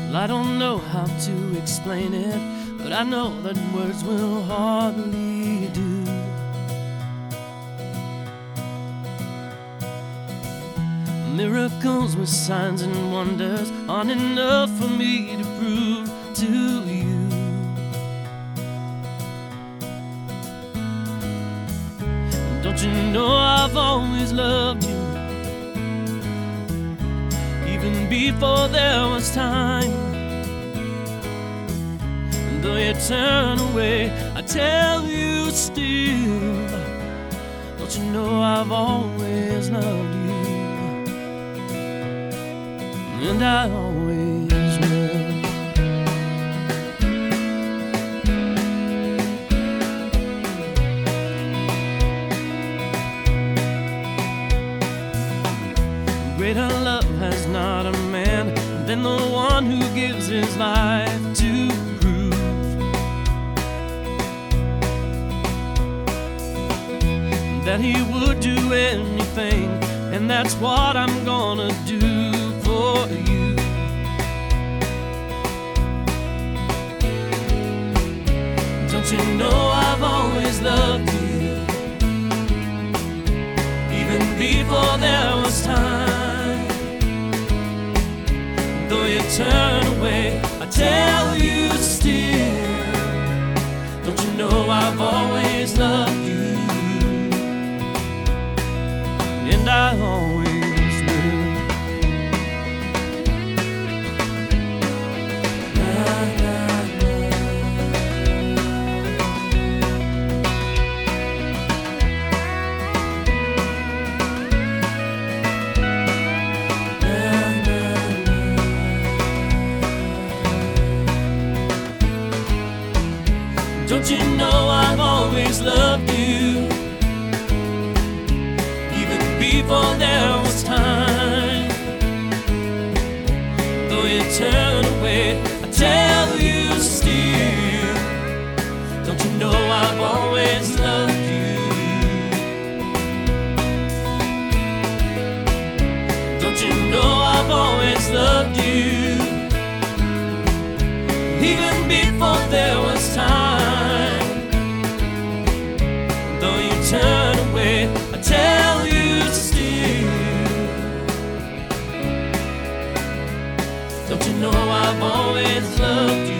Well, I don't know how to explain it, but I know that words will hardly do. Miracles with signs and wonders aren't enough for me to prove to you. Don't you know I've always loved you, even before there was time. And though you turn away, I tell you still, don't you know I've always loved you, and I always will. Greater love has not a man than the one who gives his life to prove that he would do anything, and that's what I'm gonna do for you. Don't you know I've always loved you, even before there was time. Though you turn away, I tell you still, don't you know I've always loved you, and I always will. Na, na, Don't you know I've always loved you, even before there was time. Though you turn away, I tell you still, don't you know I've always loved you. Don't you know I've always loved you, even before there was time. Turn away, I tell you still, don't you know I've always loved you.